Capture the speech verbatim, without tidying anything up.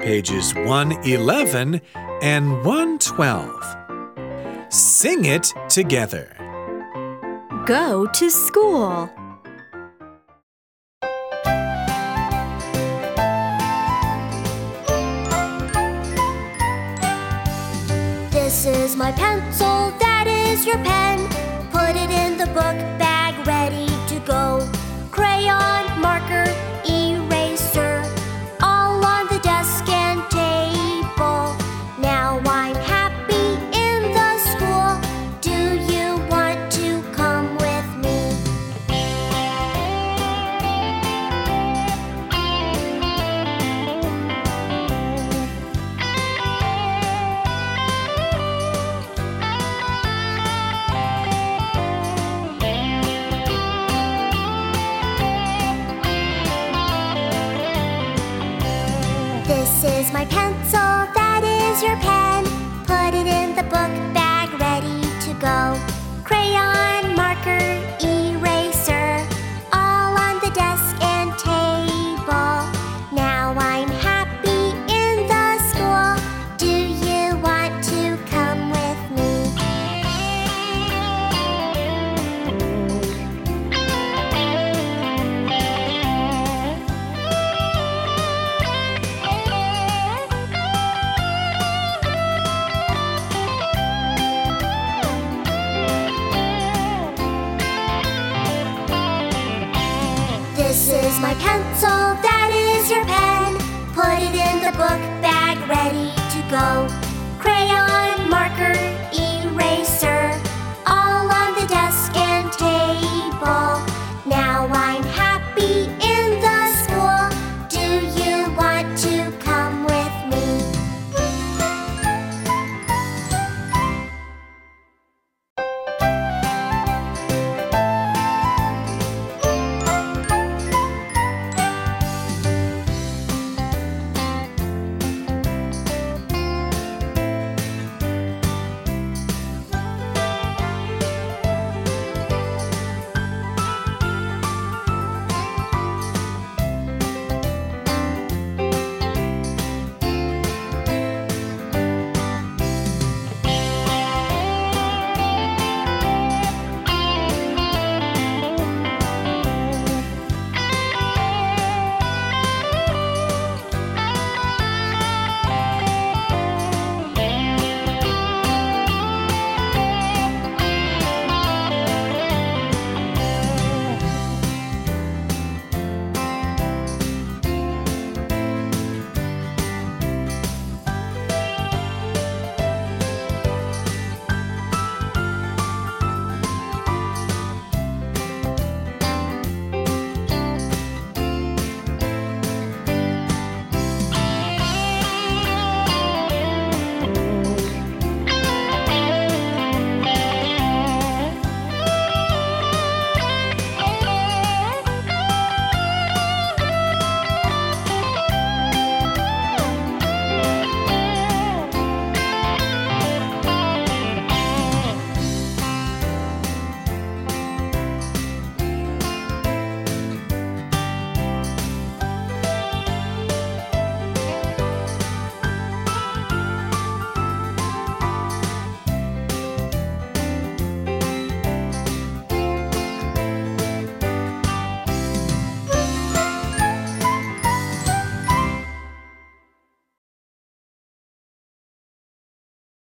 pages one eleven and one twelve. Sing it together. Go to school. This is my pencil, that is your pen. Put it in the book bag, ready to go. Crayon, marker, eraser, all on the desk and table. Now I'm happy in the school. Do you want to come with me? This is my pencil.